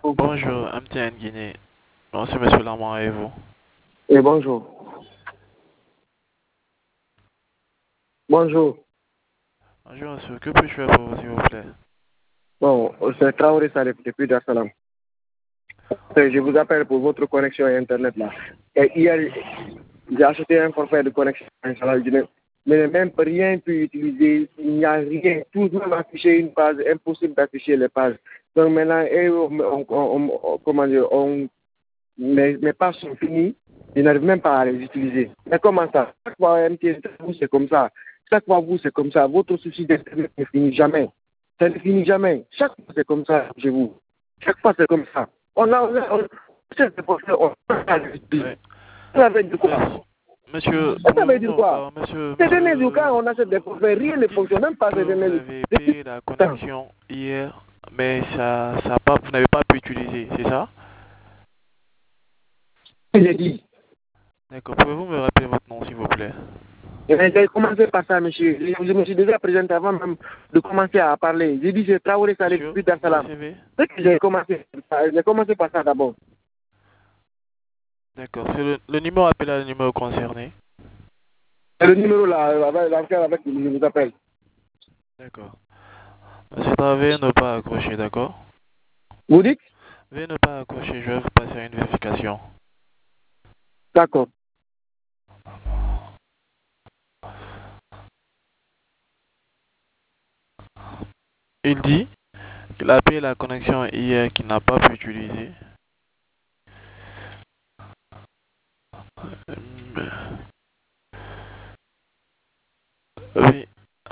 Bonjour, MTN Guinée. Bon, c'est Monsieur Lamont et vous. Et bonjour. Bonjour. Bonjour monsieur, que puis-je faire pour vous s'il vous plaît? Bon, c'est Traoré Salif depuis Dar es Salaam. Je vous appelle pour votre connexion Internet là. Et hier, j'ai acheté un forfait de connexion Internet, mais je n'ai même rien pu utiliser. Il n'y a rien. Tout même affiché une page, impossible d'afficher les pages. Donc maintenant, comment dire, mes pages sont finies. Je n'arrive même pas à les utiliser. Mais comment ça? Chaque fois, MTN, vous, c'est comme ça. Chaque fois, vous, c'est comme ça. Votre souci d'Internet ne finit jamais. Ça ne finit jamais. Chaque fois, c'est comme ça chez vous. Chaque fois, c'est comme ça. Oui. Ça veut dire quoi? Monsieur, Ça veut pouvez-vous me dire quoi? reparler, monsieur, Ces derniers jours, monsieur, quand on achète des forfaits, rien ne dites fonctionne, même pas que ces vous derniers jours. avez Depuis payé la temps, connexion hier, mais ça pas, vous n'avez pas pu utiliser, c'est ça? j'ai dit. D'accord, pouvez-vous me rappeler votre nom s'il vous plaît? J'ai commencé par ça, monsieur. Je me suis déjà présenté avant même de commencer à parler. J'ai dit, j'ai Traoré Saleh Monsieur, depuis Dar es vous Salaam. recevez? C'est que j'ai commencé par ça d'abord. D'accord, c'est le numéro appelé à le numéro concerné. C'est le numéro là, avec je vous appelle. D'accord. Monsieur Traoré, ne pas accrocher, d'accord? Vous dites? Veuillez ne pas accrocher, je vais vous passer à une vérification. D'accord. Il dit qu'il a payé la connexion hier qu'il n'a pas pu utiliser. Oui,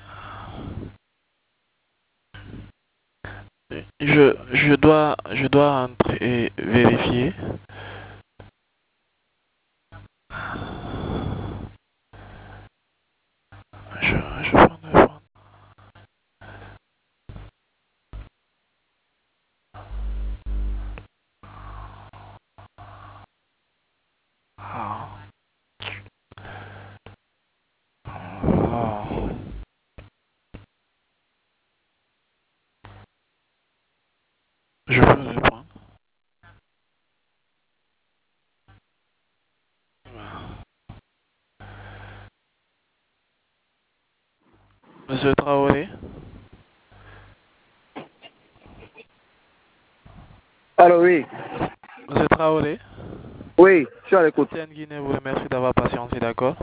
je dois entrer et vérifier. Je prends le prendre. Ah. Ah. Je peux le prendre. Monsieur Traoré, Alors oui. Monsieur Traoré, Oui, je suis à l'écoute. MTN Guinée vous remercie d'avoir patienté, d'accord?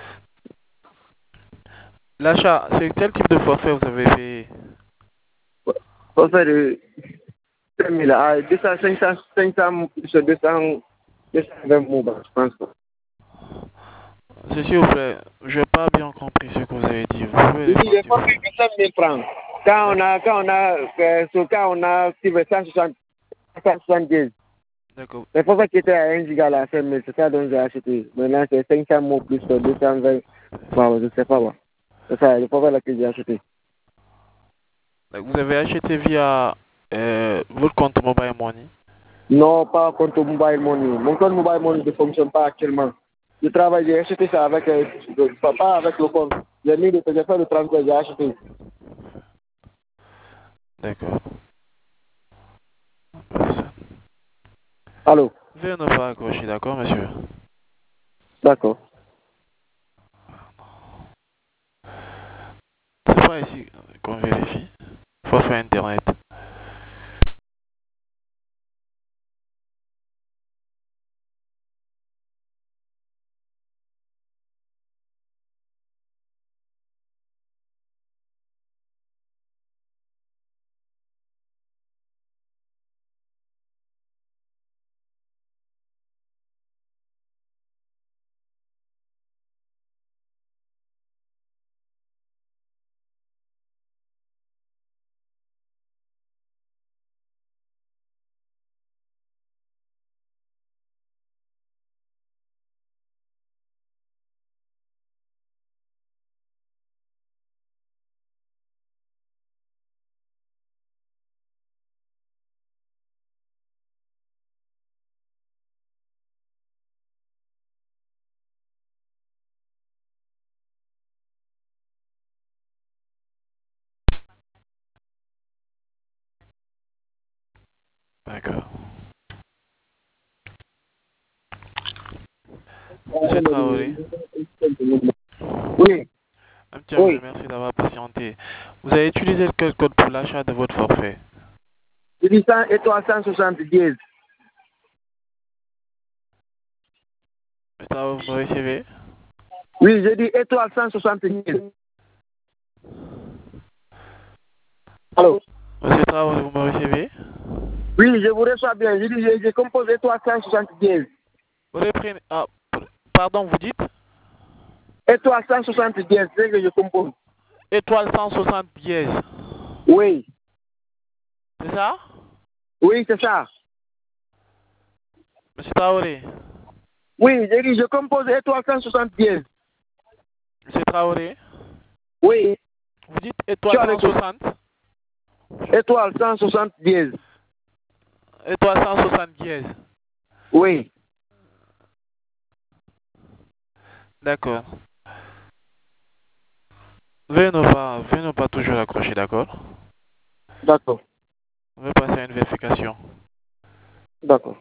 L'achat, c'est quel type de forfait vous avez payé? On fait de 5000 à 200, 500, 500, plus 200, 220 mots, je pense. S'il vous plaît, je n'ai pas bien compris ce que vous avez dit. Vous pouvez Je dis, répondre les s'il vous forfaits plaît. de 5000 francs. Quand on a activé 160, 170. D'accord. Les forfaits qui étaient à 1 giga là, 5000, c'est ça dont j'ai acheté. Maintenant, c'est 500 mots plus 220. Bon, je ne sais pas, moi. C'est ça, le forfait là que j'ai acheté. Vous avez acheté via votre compte Mobile Money. Non, pas compte mobile money. Mon compte mobile money ne fonctionne pas actuellement. Je travaille, j'ai acheté ça avec, pas avec le compte. J'ai fait le transfert, j'ai acheté. D'accord. Allô? Veuillez ne pas accrocher, d'accord, monsieur? D'accord. C'est pas ici qu'on vérifie. Forfait Internet. D'accord. Monsieur Traoré. Oui, Traoré, merci d'avoir patienté. Vous avez utilisé quel code pour l'achat de votre forfait? Je dis 100 étoiles 170. Monsieur Traoré, vous me recevez? Oui, je dis étoile 170. Allô? Monsieur Traoré, vous me recevez? Oui, je vous reçois bien. Je dis, je compose étoile 170. Vous reprenez... Ah, pardon, vous dites? Étoile 170, c'est ce que je compose. Étoile 160 dièse. Oui. C'est ça? Oui, c'est ça. Monsieur Traoré. Oui, je dis, je compose étoile 170. Monsieur Traoré. Oui. Vous dites étoile 160? Étoile 170. Étoile 160 dièse. Oui. D'accord. Veuillez ne pas toujours accrocher, d'accord? D'accord. On va passer à une vérification. D'accord.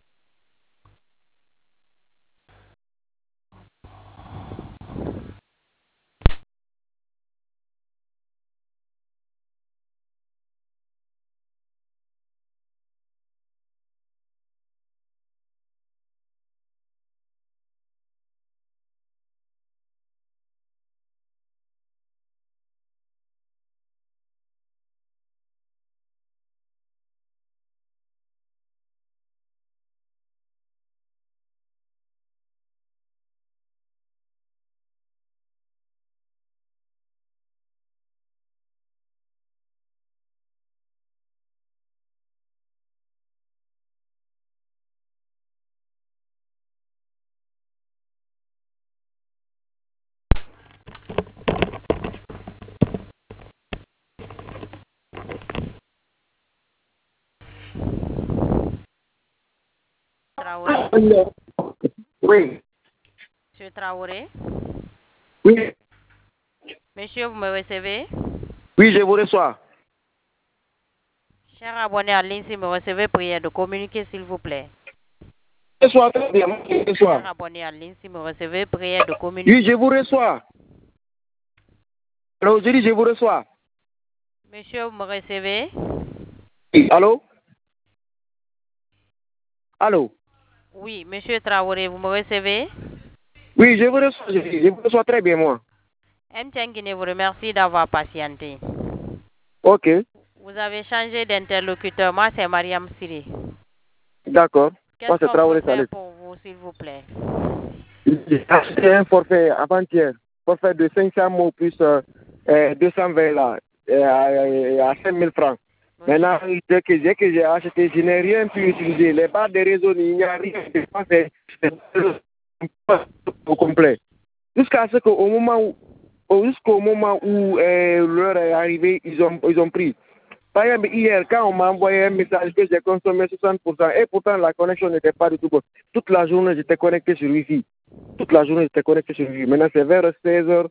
Traoré. Oui. Monsieur Traoré. Oui. Monsieur, vous me recevez? Oui, je vous reçois. Cher abonné à ligne, si vous me recevez, prière de communiquer, s'il vous plaît. Je reçois très bien. Je reçois. Cher abonné à ligne, si vous me recevez, prière de communiquer. Oui, je vous reçois. Alors, je dis, je vous reçois. Monsieur, vous me recevez? Oui. Allô? Allô? Oui, monsieur Traoré, vous me recevez? Oui, je vous reçois. Je vous reçois très bien, moi. M. Guinée vous remercie d'avoir patienté. Ok. Vous avez changé d'interlocuteur. Moi, c'est Mariam Siri. D'accord. Moi, Qu'est-ce c'est qu'on peut Traoré faire Salif. pour vous, s'il vous plaît? J'ai acheté un forfait avant-hier. Forfait de 500 mots plus 220 là. À 5 000 francs. Oui. Maintenant, dès que j'ai acheté, je n'ai rien pu utiliser. Les barres de réseau, il n'y a rien. C'est au complet. Jusqu'à ce qu'au moment où l'heure est arrivée, ils ont pris. Par exemple, hier, quand on m'a envoyé un message que j'ai consommé 60%, et pourtant la connexion n'était pas du tout bonne. Toute la journée, j'étais connecté sur Wi-Fi. Toute la journée, j'étais connecté sur Wi-Fi. Maintenant, c'est vers 16h,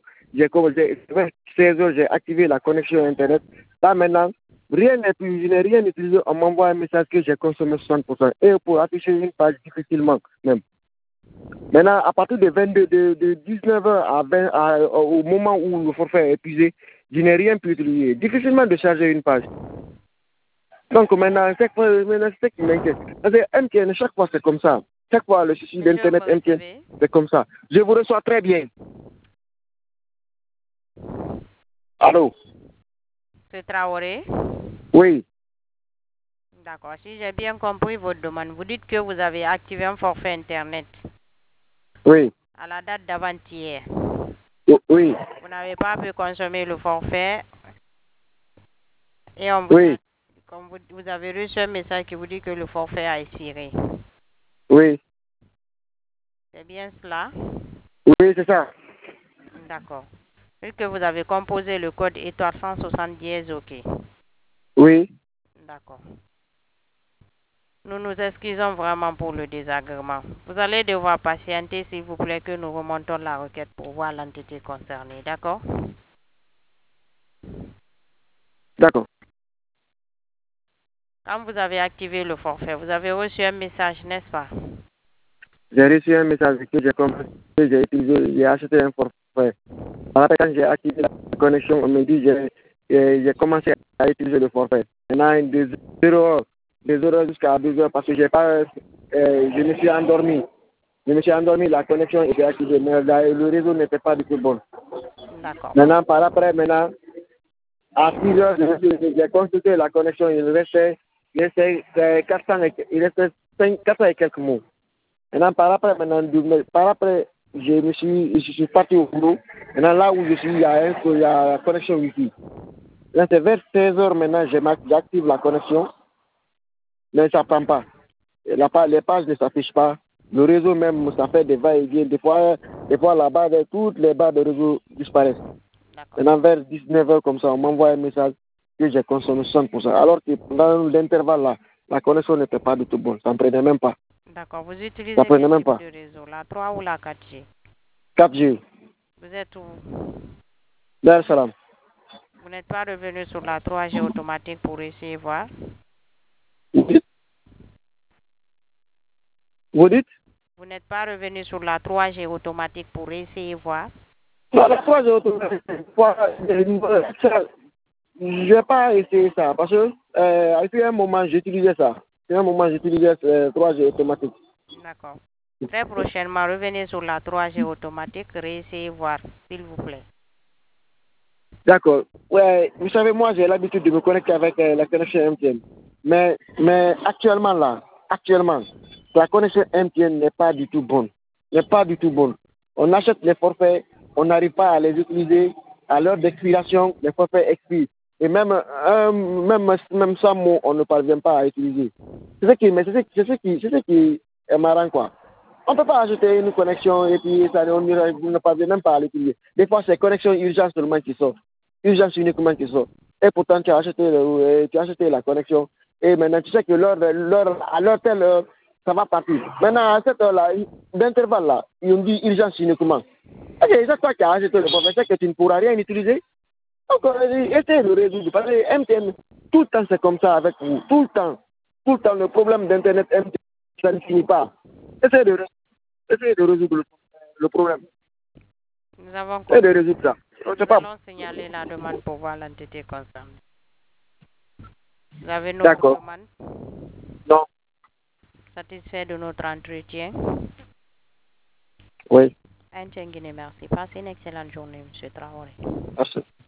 j'ai activé la connexion Internet. Là, maintenant, rien n'est plus, je n'ai rien utilisé. On m'envoie un message que j'ai consommé 60%. Et pour afficher une page difficilement, même. Maintenant, à partir de 19h au moment où le forfait est épuisé, je n'ai rien pu utiliser. Difficilement de charger une page. Donc maintenant, c'est ce qui m'inquiète. Parce que MTN, chaque fois c'est comme ça. Chaque fois le souci Monsieur, d'Internet vous me MTN, recevez? c'est comme ça. Je vous reçois très bien. Allô? C'est Traoré? Oui, D'accord. Si j'ai bien compris votre demande, vous dites que vous avez activé un forfait Internet oui, à la date d'avant-hier. oui, Vous n'avez pas pu consommer le forfait et on vous oui, a, comme vous avez reçu un message qui vous dit que le forfait a expiré. oui, C'est bien cela? oui, c'est ça. D'accord. Vu que vous avez composé le code étoile 170, ok. Oui, D'accord. Nous nous excusons vraiment pour le désagrément. Vous allez devoir patienter, s'il vous plaît, que nous remontons la requête pour voir l'entité concernée. D'accord? d'accord. Quand vous avez activé le forfait, vous avez reçu un message, n'est-ce pas? j'ai reçu un message que j'ai commencé, j'ai acheté un forfait. Après, quand j'ai activé la connexion, on me dit j'ai commencé à utiliser le forfait. Maintenant, de 0 heures jusqu'à 2 heures parce que je me suis endormi. Je me suis endormi, la connexion était activée, mais le réseau n'était pas du tout bon. D'accord. Maintenant, à 6 heures, j'ai consulté la connexion, il restait 400 et quelques mots. Maintenant, par après, je suis parti au boulot. Maintenant, là où je suis, il y a la connexion Wi-Fi. Là, c'est vers 16 heures maintenant, j'active la connexion, mais ça ne prend pas. Les pages ne s'affichent pas. Le réseau même, ça fait des va-et-vient. Des fois là-bas, toutes les barres de réseau disparaissent. Maintenant, vers 19 heures comme ça, on m'envoie un message que j'ai consommé 100%. Alors que dans l'intervalle là, la connexion n'était pas du tout bonne. Ça ne prenait même pas. D'accord. Vous utilisez Ça prenait quel même type pas. de réseau, la 3 ou la 4G? 4G. Vous êtes où? Dar es Salaam. Vous n'êtes pas revenu sur la 3G automatique pour essayer voir? Vous dites? Vous n'êtes pas revenu sur la 3G automatique pour essayer voir? Non, la 3G automatique. Je n'ai pas essayé ça parce que à un moment j'utilisais ça. À un moment j'utilisais 3G automatique. D'accord. Très prochainement, revenez sur la 3G automatique, réessayez voir, s'il vous plaît. D'accord. Ouais, vous savez, moi j'ai l'habitude de me connecter avec la connexion MTN. Mais actuellement, la connexion MTN n'est pas du tout bonne. N'est pas du tout bonne. On achète les forfaits, on n'arrive pas à les utiliser. À l'heure d'expiration, les forfaits expirent. Et même 100 mots, on ne parvient pas à utiliser. C'est ce qui est marrant, quoi. On ne peut pas ajouter une connexion et puis on ne parvient même pas à l'utiliser. Des fois, c'est connexion urgence seulement qui sort. Urgence uniquement qui sort. Et pourtant, tu as acheté la connexion. Et maintenant, tu sais que à l'heure telle heure, ça va partir. Maintenant, à cette heure-là, d'intervalle là, ils ont dit urgence uniquement. Et c'est toi qui as acheté le forfait, c'est que tu ne pourras rien utiliser. Donc, essayez de résoudre. Parce que MTN, tout le temps, c'est comme ça avec vous. Tout le temps. Tout le temps, le problème d'Internet MTN, ça ne finit pas. Essayez de résoudre le problème. Nous avons Essayez de compris. résoudre ça. Nous allons signaler la demande pour voir l'entité concernée. Vous avez notre D'accord. demande? Non. Satisfait de notre entretien? Oui. Merci. Passez une excellente journée, M. Traoré. Merci.